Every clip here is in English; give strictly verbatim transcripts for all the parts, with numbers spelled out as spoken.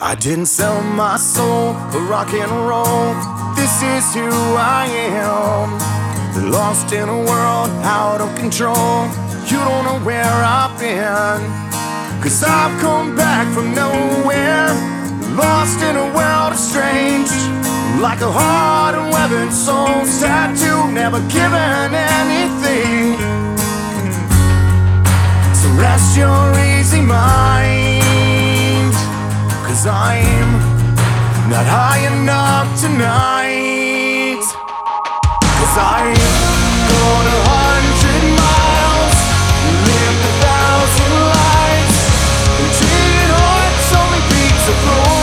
I didn't sell my soul for rock and roll. This is who I am. Lost in a world out of control. You don't know where I've been, 'cause I've come back from nowhere. Lost in a world of strange, like a heart and weathered soul's tattoo, never given anything. So rest your easy mind, 'cause I'm not high enough tonight. 'Cause I'm gone a hundred miles, lived a thousand lives, and cheated hearts only beats a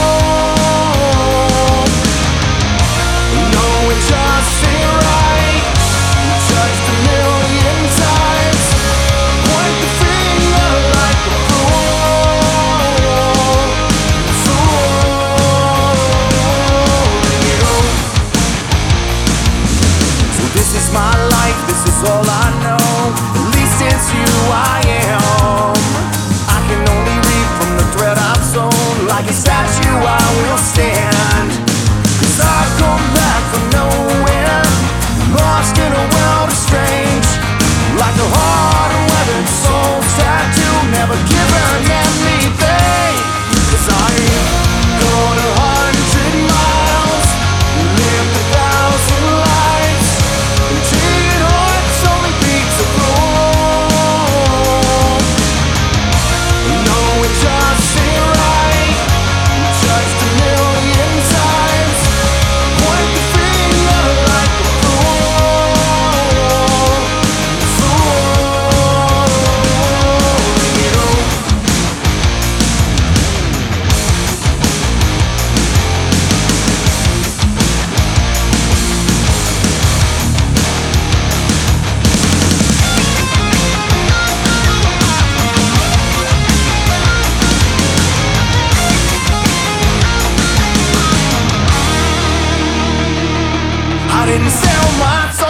floor. No, it just ain't right. Judged a million times, point the finger like a fool. Fool. So this is my life, this is all I know. At least it's who I am. I can only read from the thread I've sewn. Like a statue I will stand, 'cause I've come back from nowhere. Lost in a world of strange, like a heart and weathered soul's tattoo, never given anything. 'Cause I've gone a hundred miles, lived a thousand lives, and cheated hearts only beats a floor. No, it just ain't right. Judged a million times, point the finger like a fool. Fool. I didn't sell my soul